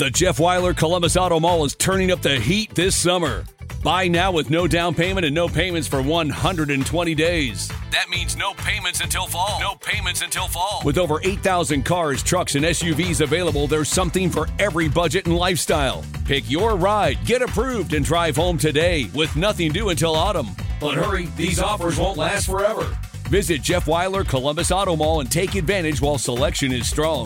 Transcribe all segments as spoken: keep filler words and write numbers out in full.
The Jeff Weiler Columbus Auto Mall is turning up the heat this summer. Buy now with no down payment and no payments for one hundred twenty days. That means no payments until fall. No payments until fall. With over eight thousand cars, trucks, and S U Vs available, there's something for every budget and lifestyle. Pick your ride, get approved, and drive home today with nothing due until autumn. But hurry, these offers won't last forever. Visit Jeff Weiler Columbus Auto Mall and take advantage while selection is strong.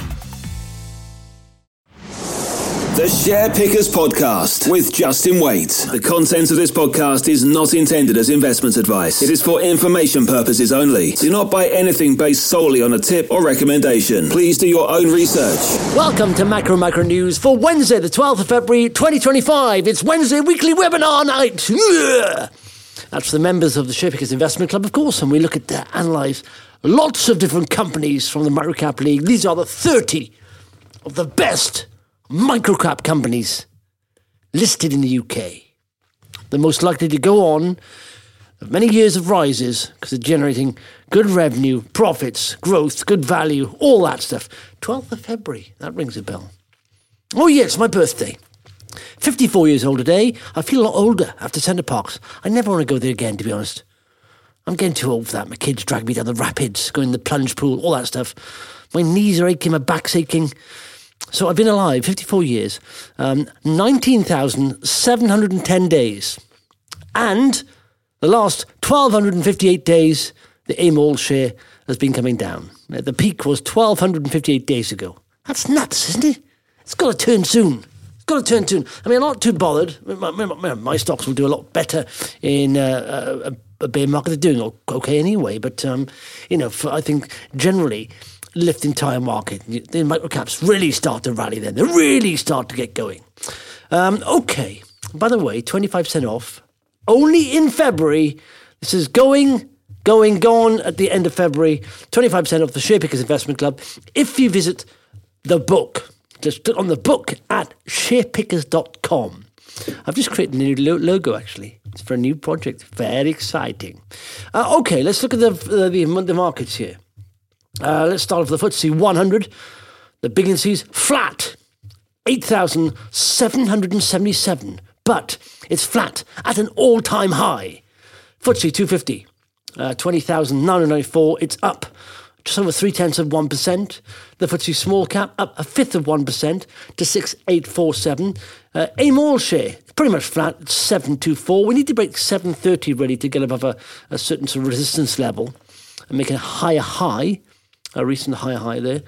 The Share Pickers Podcast with Justin Waite. The content of this podcast is not intended as investment advice. It is for information purposes only. Do not buy anything based solely on a tip or recommendation. Please do your own research. Welcome to Macro Macro News for Wednesday, the twelfth of February, twenty twenty-five. It's Wednesday weekly webinar night. Yeah. That's for the members of the Share Pickers Investment Club, of course, and we look at uh, analyse lots of different companies from the Microcap League. These are the thirty of the best microcap companies listed in the U K. The most likely to go on of many years of rises because they're generating good revenue, profits, growth, good value, all that stuff. twelfth of February, that rings a bell. Oh yeah, it's my birthday. fifty-four years old today. I feel a lot older after Centre Parks. I never want to go there again, to be honest. I'm getting too old for that. My kids drag me down the rapids, go in the plunge pool, all that stuff. My knees are aching, my back's aching. So I've been alive fifty-four years, um, nineteen thousand seven hundred ten days. And the last one thousand two hundred fifty-eight days, the A M O L share has been coming down. The peak was one thousand two hundred fifty-eight days ago. That's nuts, isn't it? It's got to turn soon. It's got to turn soon. I mean, I'm not too bothered. My, my, my stocks will do a lot better in uh, a, a bear market. They're doing okay anyway. But, um, you know, for, I think generally lift the entire market. The microcaps really start to rally then. They really start to get going. Um, okay. By the way, twenty-five percent off. Only in February. This is going, going, gone at the end of February. twenty-five percent off the Share Pickers Investment Club. If you visit the book, just click on the book at share pickers dot com. I've just created a new lo- logo, actually. It's for a new project. Very exciting. Uh, okay, let's look at the, uh, the, the markets here. Uh, let's start off with the F T S E one hundred. The big indices flat, eight thousand seven hundred seventy-seven. But it's flat at an all-time high. F T S E two fifty, uh, twenty thousand nine hundred ninety-four. It's up just over three-tenths of one percent. The F T S E small cap up a fifth of one percent to six thousand eight hundred forty-seven. Uh, A M O L share, pretty much flat, it's seven twenty-four. We need to break seven thirty really to get above a, a certain sort of resistance level and make a higher high. A recent higher high there.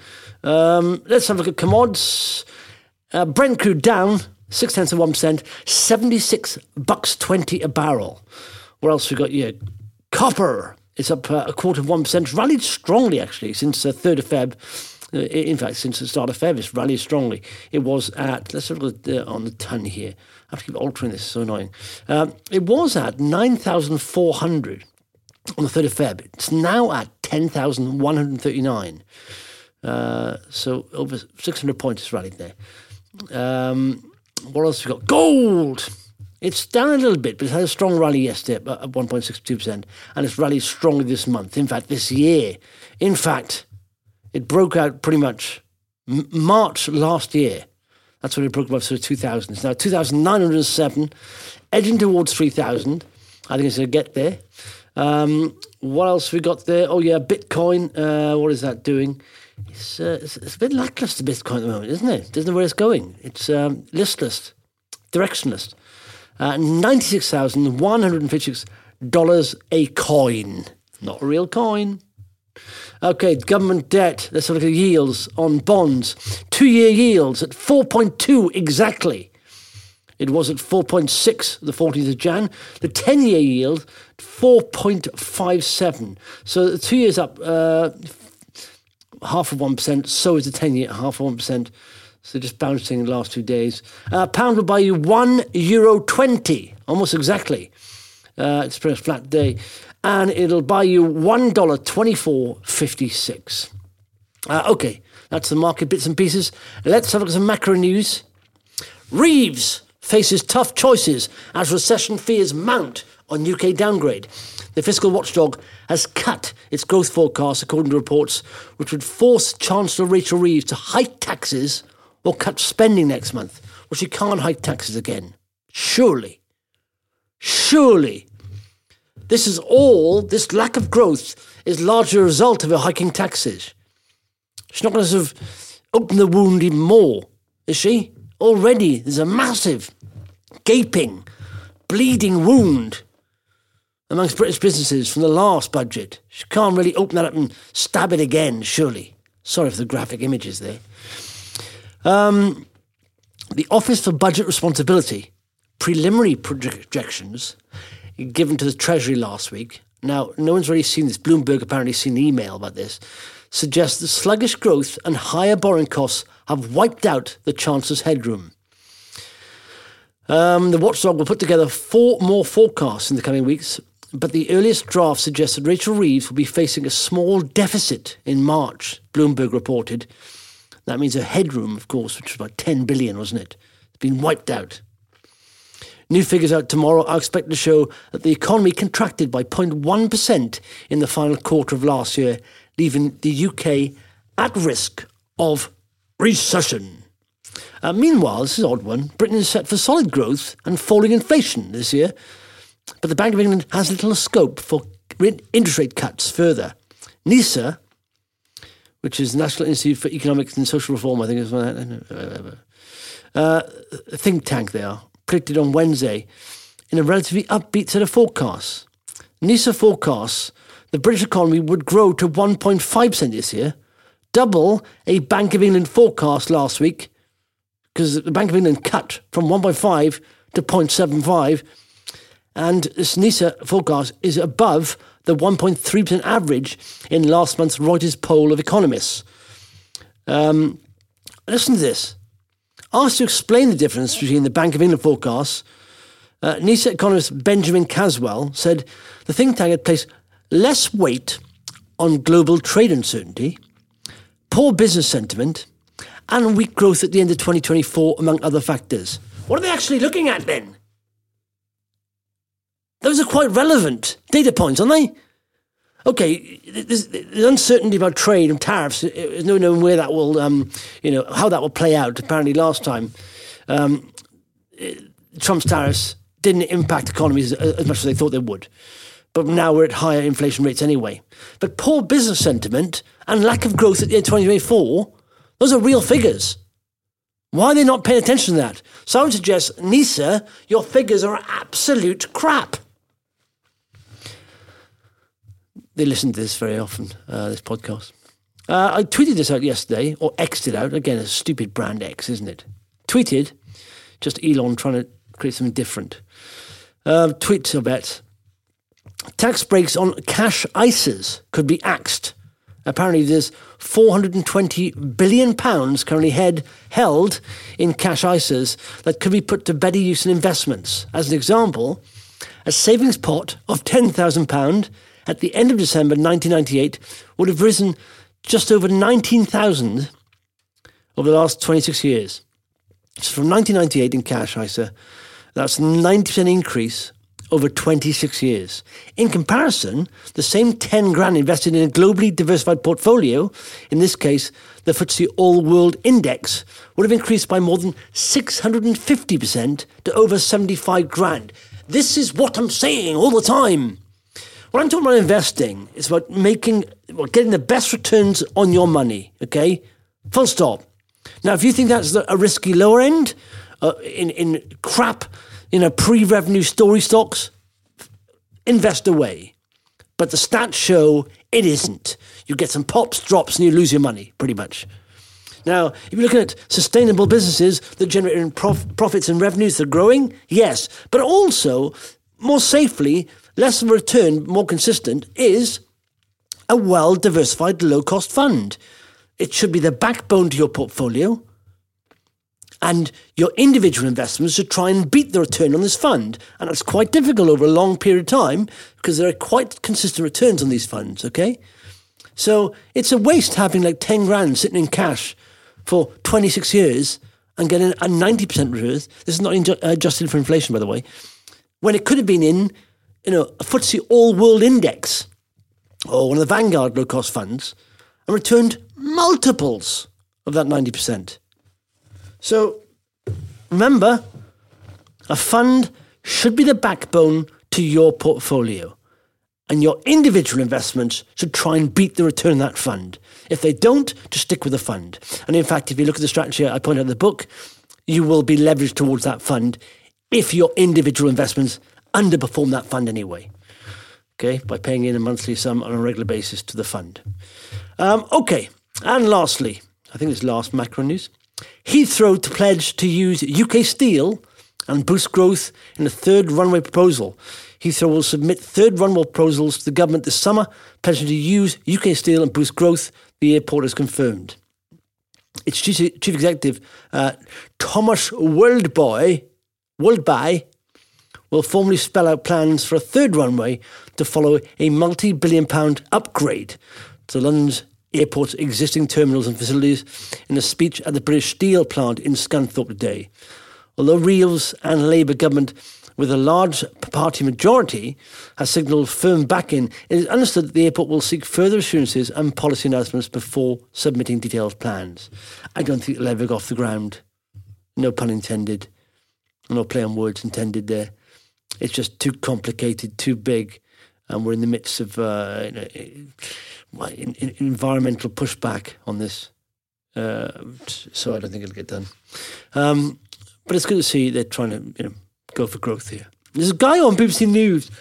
Um, let's have a look at commods. Uh, Brent crude down six tenths of one percent, seventy-six bucks twenty a barrel. What else we got here? Copper is up uh, a quarter of one percent. Rallied strongly actually since the uh, third of Feb. Uh, in fact, since the start of Feb, it's rallied strongly. It was at, let's have a look uh, on the ton here. I have to keep altering this, it's so annoying. Um, it was at nine thousand four hundred. On the third of Feb, it's now at ten thousand one hundred thirty-nine. Uh, so over six hundred points is rallied there. Um, what else have we got? Gold! It's down a little bit, but it had a strong rally yesterday at one point six two percent. And it's rallied strongly this month. In fact, this year. In fact, it broke out pretty much M- March last year. That's when it broke above sort of two thousand. It's now two thousand nine hundred seven, edging towards three thousand. I think it's going to get there. Um, what else we got there? Oh yeah, Bitcoin. Uh, what is that doing? It's, uh, it's, it's a bit lackluster, Bitcoin at the moment, isn't it? Doesn't know where it's going. It's um, listless, directionless. Uh, ninety-six thousand one hundred fifty-six dollars a coin. Not a real coin. Okay, government debt. Let's have a look at yields on bonds. Two-year yields at four point two exactly. It was at four point six the fourteenth of January. The ten-year yield, four point five seven. So the two years up uh, half of one percent. So is the ten-year, half of one percent. So just bouncing the last two days. Uh, pound will buy you one euro twenty, almost exactly. Uh, it's a pretty flat day. And it'll buy you one dollar twenty-four fifty-six. Uh, okay, that's the market bits and pieces. Let's have a look at some macro news. Reeves faces tough choices as recession fears mount on U K downgrade. The fiscal watchdog has cut its growth forecast, according to reports, which would force Chancellor Rachel Reeves to hike taxes or cut spending next month, or she can't hike taxes again. Surely. Surely. This is all, this lack of growth is largely a result of her hiking taxes. She's not going to sort of open the wound even more, is she? Already there's a massive, gaping, bleeding wound amongst British businesses from the last budget. She can't really open that up and stab it again, surely. Sorry for the graphic images there. Um, the Office for Budget Responsibility, preliminary projections given to the Treasury last week. Now, no one's really seen this. Bloomberg apparently seen the email about this. Suggests that sluggish growth and higher borrowing costs have wiped out the Chancellor's headroom. Um, the watchdog will put together four more forecasts in the coming weeks, but the earliest draft suggests that Rachel Reeves will be facing a small deficit in March, Bloomberg reported. That means her headroom, of course, which was about ten billion, wasn't it? It's been wiped out. New figures out tomorrow are expected to show that the economy contracted by zero point one percent in the final quarter of last year, leaving the U K at risk of recession. Uh, meanwhile, this is an odd one, Britain is set for solid growth and falling inflation this year, but the Bank of England has little scope for interest rate cuts further. NISA, which is National Institute for Economics and Social Reform, I think is uh, a think tank they are, predicted on Wednesday in a relatively upbeat set of forecasts. NISA forecasts the British economy would grow to one point five percent this year, double a Bank of England forecast last week, because the Bank of England cut from one point five to zero point seven five, and this NISA forecast is above the one point three percent average in last month's Reuters poll of economists. Um, listen to this. Asked to explain the difference between the Bank of England forecasts, uh, NISA economist Benjamin Caswell said the think tank had placed less weight on global trade uncertainty, poor business sentiment, and weak growth at the end of twenty twenty-four, among other factors. What are they actually looking at then? Those are quite relevant data points, aren't they? Okay, there's, there's uncertainty about trade and tariffs. There's no knowing where that will, um, you know, how that will play out. Apparently, last time, um, Trump's tariffs didn't impact economies as much as they thought they would. But now we're at higher inflation rates anyway. But poor business sentiment and lack of growth at the end of twenty twenty-four, those are real figures. Why are they not paying attention to that? So I would suggest, NISA, your figures are absolute crap. They listen to this very often, uh, this podcast. Uh, I tweeted this out yesterday, or X'd it out. Again, a stupid brand X, isn't it? Tweeted, just Elon trying to create something different. Uh, tweet, I bet. Tax breaks on cash I S As could be axed. Apparently there's four hundred twenty billion pounds currently head, held in cash I S As that could be put to better use in investments. As an example, a savings pot of ten thousand pounds at the end of December nineteen ninety-eight would have risen just over nineteen thousand over the last twenty-six years. So from nineteen ninety-eight in cash I S A, that's a ninety percent increase over twenty-six years. In comparison, the same ten grand invested in a globally diversified portfolio, in this case, the F T S E All World Index, would have increased by more than six hundred fifty percent to over seventy-five grand. This is what I'm saying all the time. When I'm talking about investing, it's about making, well, getting the best returns on your money, okay? Full stop. Now, if you think that's a risky lower end, uh, in, in crap, you know, pre-revenue story stocks, invest away. But the stats show it isn't. You get some pops, drops, and you lose your money, pretty much. Now, if you're looking at sustainable businesses that generate prof- profits and revenues that are growing, yes. But also, more safely, less of a return, more consistent, is a well-diversified, low-cost fund. It should be the backbone to your portfolio, and your individual investments should try and beat the return on this fund. And that's quite difficult over a long period of time because there are quite consistent returns on these funds, okay? So it's a waste having like ten grand sitting in cash for twenty-six years and getting a ninety percent return. This is not inju- adjusted for inflation, by the way. When it could have been in, you know, a F T S E All World Index or one of the Vanguard low-cost funds and returned multiples of that ninety percent. So remember, a fund should be the backbone to your portfolio, and your individual investments should try and beat the return of that fund. If they don't, just stick with the fund. And in fact, if you look at the strategy I point out in the book, you will be leveraged towards that fund if your individual investments underperform that fund anyway, okay, by paying in a monthly sum on a regular basis to the fund. Um, okay, and lastly, I think it's last macro news, Heathrow to pledge to use U K steel and boost growth in a third runway proposal. Heathrow will submit third runway proposals to the government this summer, pledging to use U K steel and boost growth, the airport has confirmed. Its chief, chief executive, uh, Thomas Wildeboy, Wildeby, will formally spell out plans for a third runway to follow a multi-billion pound upgrade to London's airport's existing terminals and facilities in a speech at the British Steel plant in Scunthorpe today. Although Reeves and Labour government with a large party majority has signalled firm backing, it is understood that the airport will seek further assurances and policy announcements before submitting detailed plans. I don't think it'll ever go off the ground. No pun intended. No play on words intended there. It's just too complicated, too big, and we're in the midst of uh, you know, in, in environmental pushback on this. Uh, so I don't think it'll get done. Um, but it's good to see they're trying to you know, go for growth here. There's a guy on B B C News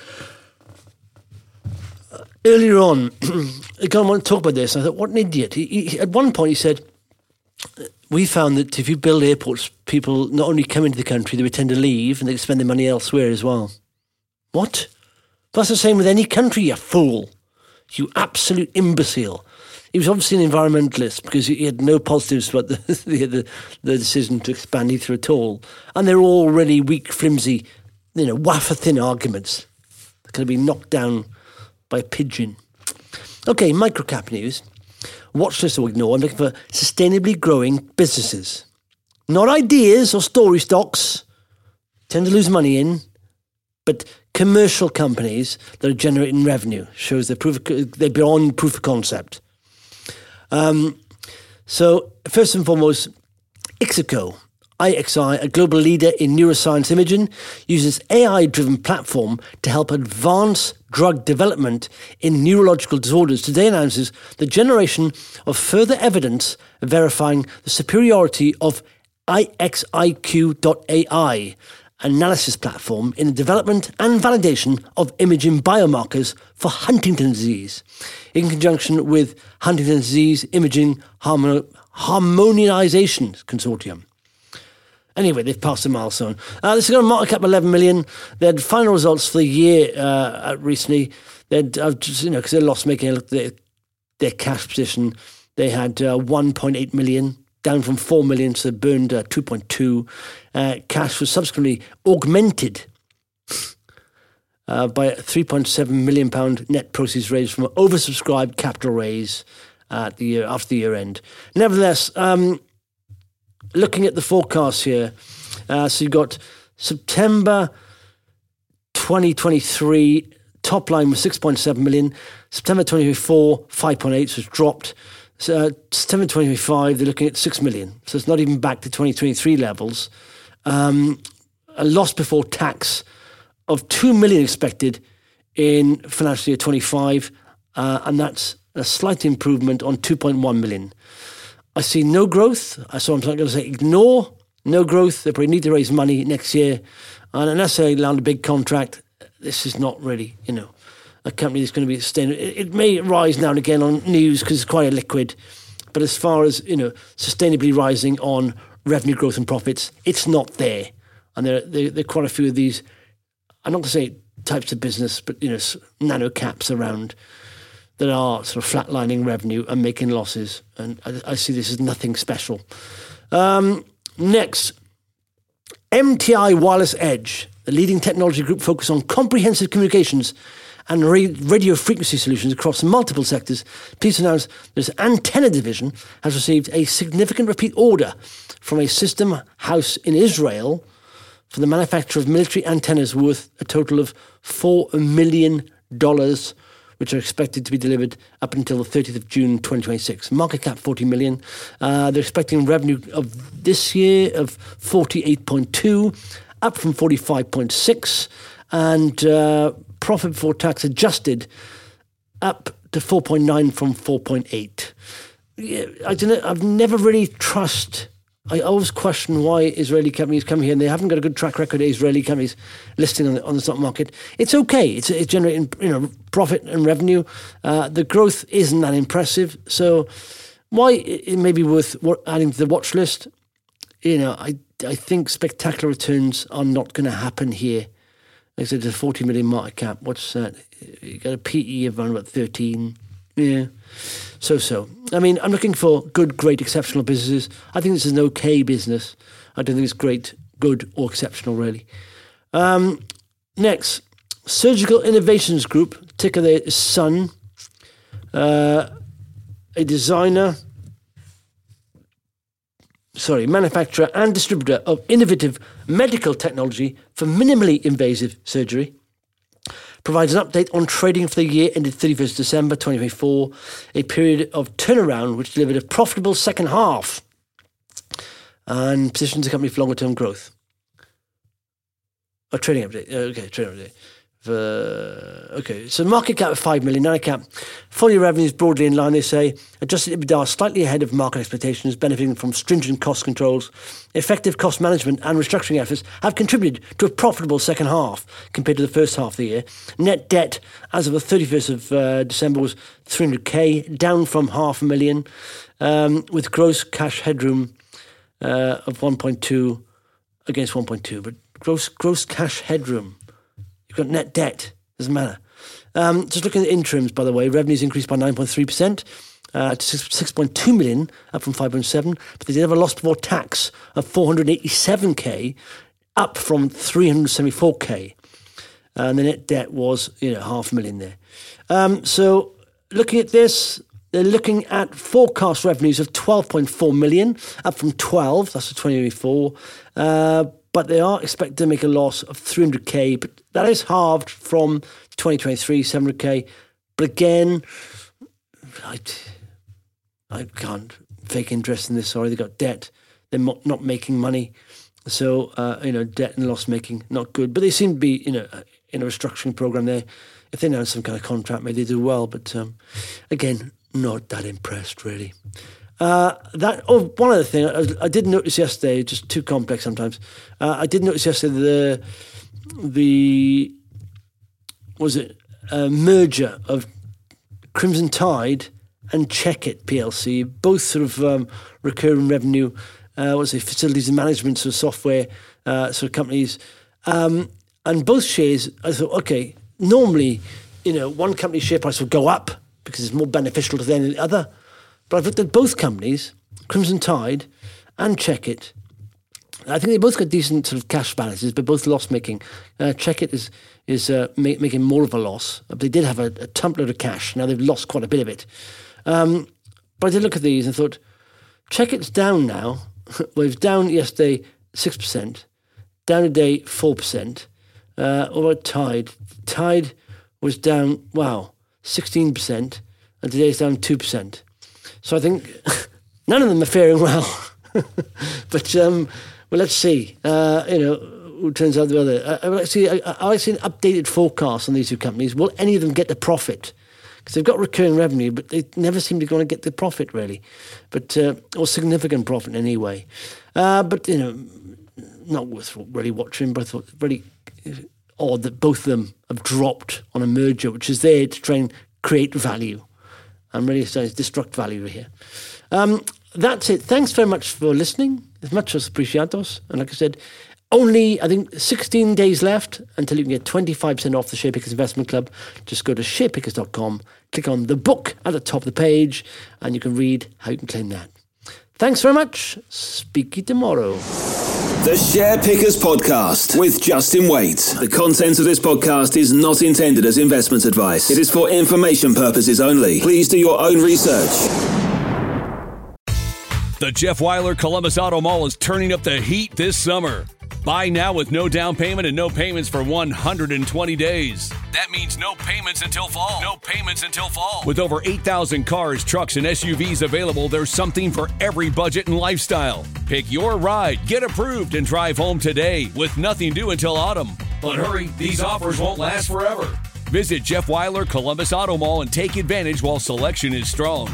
uh, earlier on. I kind of want to talk about this. I thought, what an idiot. He, he, at one point he said, we found that if you build airports, people not only come into the country, they tend to leave and they spend their money elsewhere as well. What? That's the same with any country, you fool. You absolute imbecile. He was obviously an environmentalist because he had no positives about the, the, the, the decision to expand Heathrow at all. And they're all really weak, flimsy, you know, wafer-thin arguments. They're going to be knocked down by a pigeon. Okay, microcap news. Watch this or ignore. I'm looking for sustainably growing businesses. Not ideas or story stocks. Tend to lose money in. But commercial companies that are generating revenue. Shows they're, proof of, they're beyond proof of concept. Um, so, first and foremost, Ixico, I X I, a global leader in neuroscience imaging, uses A I-driven platform to help advance drug development in neurological disorders. Today announces the generation of further evidence verifying the superiority of I X I Q dot A I, analysis platform in the development and validation of imaging biomarkers for Huntington's disease, in conjunction with Huntington's Disease Imaging Harmon- Harmonization Consortium. Anyway, they've passed a milestone. Uh, this is going to market cap eleven million. They had final results for the year uh, recently. They had, uh, just, you know, because they're loss making. Look, their their cash position. They had uh, one point eight million, down from four million, so they burned uh, two point two. Uh, cash was subsequently augmented uh, by a three point seven million pound net proceeds raised from an oversubscribed capital raise at the year after the year end. Nevertheless. Um, Looking at the forecast here, uh, so you've got September twenty twenty-three, top line was six point seven million. September twenty twenty-four, five point eight, so it's dropped. So, uh, September twenty twenty-five, they're looking at six million. So it's not even back to twenty twenty-three levels. Um, a loss before tax of two million expected in financial year twenty-five, uh, and that's a slight improvement on two point one million. I see no growth, so I'm not going to say ignore, no growth. They probably need to raise money next year. And unless they land a big contract, this is not really, you know, a company that's going to be sustainable. It, it may rise now and again on news because it's quite a liquid. But as far as, you know, sustainably rising on revenue growth and profits, it's not there. And there, there, there are quite a few of these, I'm not going to say types of business, but, you know, nano caps around that are sort of flatlining revenue and making losses. And I, I see this as nothing special. Um, next, M T I Wireless Edge, the leading technology group focused on comprehensive communications and radio frequency solutions across multiple sectors. Please announce this antenna division has received a significant repeat order from a system house in Israel for the manufacture of military antennas worth a total of four million dollars, which are expected to be delivered up until the thirtieth of June twenty twenty-six. Market cap forty million. Uh, they're expecting revenue of this year of forty-eight point two, up from forty-five point six, and uh, profit before tax adjusted up to four point nine from four point eight. Yeah, I don't know. I've never really trust. I always question why Israeli companies come here and they haven't got a good track record of Israeli companies listing on the, on the stock market. It's okay. It's, it's generating, you know, profit and revenue. Uh, the growth isn't that impressive. So why it may be worth adding to the watch list. You know, I I think spectacular returns are not going to happen here. Like I said, it's a forty million market cap. What's that? You got a P E of around about thirteen. Yeah. So-so. I mean, I'm looking for good, great, exceptional businesses. I think this is an okay business. I don't think it's great, good, or exceptional, really. Um, next, Surgical Innovations Group, ticker there is S U N, uh, a designer, sorry, manufacturer and distributor of innovative medical technology for minimally invasive surgery. Provides an update on trading for the year ended thirty-first of December twenty twenty-four, a period of turnaround which delivered a profitable second half and positions the company for longer-term growth. A trading update. Okay, trading update. Uh, okay, so market cap of five million, market cap. Full year revenues broadly in line, they say. Adjusted EBITDA slightly ahead of market expectations, benefiting from stringent cost controls. Effective cost management and restructuring efforts have contributed to a profitable second half compared to the first half of the year. Net debt as of the thirty-first of uh, December was three hundred k, down from half a million, um, with gross cash headroom uh, of one point two against one point two. But gross gross cash headroom. You've got net debt. Doesn't matter. Um, just looking at the interims, by the way, revenues increased by nine point three percent uh, to six point two million, up from five point seven. But they did have a loss before tax of four hundred eighty-seven k, up from three hundred seventy-four k. And the net debt was, you know, half a million there. Um, so looking at this, they're looking at forecast revenues of twelve point four million, up from twelve. That's for twenty twenty-four. Uh, But they are expected to make a loss of three hundred k, but that is halved from twenty twenty-three, seven hundred k. But again, I, I can't fake interest in this. Sorry, they've got debt. They're not, not making money. So, uh, you know, debt and loss making, not good. But they seem to be, you know, in a restructuring program there. If they announce some kind of contract, maybe they do well. But um, again, not that impressed, really. Uh, that oh, one other thing I, I did notice yesterday, just too complex sometimes. Uh, I did notice yesterday the the was it uh, merger of Crimson Tide and Checkit P L C, both sort of um, recurring revenue, uh, what's it, facilities and management sort of software uh, sort of companies, um, and both shares. I thought, okay, normally, you know, one company's share price will go up because it's more beneficial to them than the other. But I've looked at both companies, Crimson Tide and Checkit. I think they both got decent sort of cash balances, but both loss-making. Uh, Checkit is is uh, ma- making more of a loss. But they did have a, a tump load of cash. Now they've lost quite a bit of it. Um, but I did look at these and thought, Checkit's down now. Well, it was down yesterday six percent, down today four percent. Uh, what about Tide? Tide was down, wow, sixteen percent, and today it's down two percent. So I think none of them are faring well. But, um, well, let's see. Uh, you know, who turns out the other. I, I see. I, I see an updated forecast on these two companies. Will any of them get the profit? Because they've got recurring revenue, but they never seem to going to get the profit, really. But, uh, or significant profit anyway. Uh, but, you know, not worth really watching, but I thought really odd that both of them have dropped on a merger, which is there to try and create value. I'm really starting to destruct value here. Um, that's it. Thanks very much for listening. As much as appreciados. And like I said, only, I think, sixteen days left until you can get twenty-five percent off the SharePickers Investment Club. Just go to share pickers dot com, click on the book at the top of the page, and you can read how you can claim that. Thanks very much. Speak to you tomorrow. The Share Pickers Podcast with Justin Waite. The content of this podcast is not intended as investment advice. It is for information purposes only. Please do your own research. The Jeff Weiler Columbus Auto Mall is turning up the heat this summer. Buy now with no down payment and no payments for one hundred twenty days. That means no payments until fall. No payments until fall. With over eight thousand cars, trucks, and S U Vs available, there's something for every budget and lifestyle. Pick your ride, get approved, and drive home today with nothing due until autumn. But hurry, these offers won't last forever. Visit Jeff Weiler Columbus Auto Mall and take advantage while selection is strong.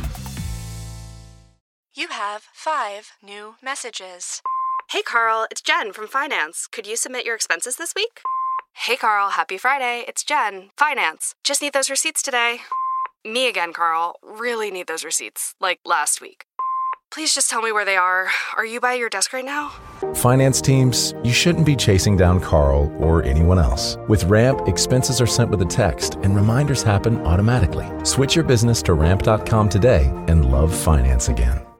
You have five new messages. Hey Carl, it's Jen from Finance. Could you submit your expenses this week? Hey Carl, happy Friday. It's Jen, Finance. Just need those receipts today. Me again, Carl. Really need those receipts, like last week. Please just tell me where they are. Are you by your desk right now? Finance teams, you shouldn't be chasing down Carl or anyone else. With Ramp, expenses are sent with a text and reminders happen automatically. Switch your business to ramp dot com today and love finance again.